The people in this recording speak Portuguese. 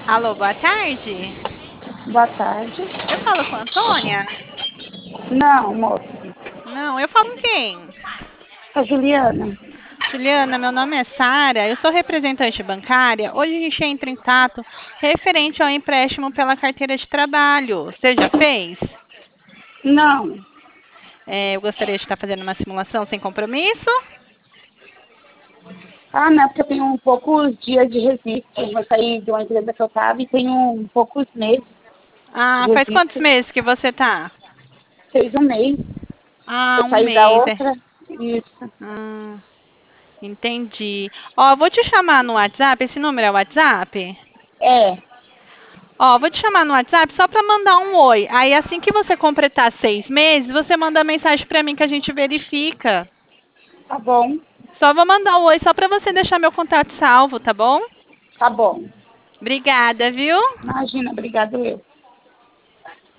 Alô, boa tarde. Boa tarde. Eu falo com a Antônia? Não, moça. Não, eu falo com quem? A Juliana. Juliana, meu nome é Sara, eu sou representante bancária. Hoje a gente entra em contato referente ao empréstimo pela carteira de trabalho. Você já fez? Não. Eu gostaria de estar fazendo uma simulação sem compromisso. Ah, não, porque eu tenho poucos dias de registro. Eu saí de uma empresa que eu estava e tenho poucos meses de Ah, faz quantos registro. meses que você tá? Fez um mês. Ah, Eu um saí da mês. outra. Isso. Ah, entendi. Ó, vou te chamar no WhatsApp. Esse número é o WhatsApp? É, Ó, vou te chamar no WhatsApp só para mandar um oi. Aí, assim que você completar 6 meses, você manda mensagem para mim que a gente verifica. tá bom. Só vou mandar um oi só para você deixar meu contato salvo, tá bom? Tá bom. Obrigada, viu? Imagina, obrigado eu.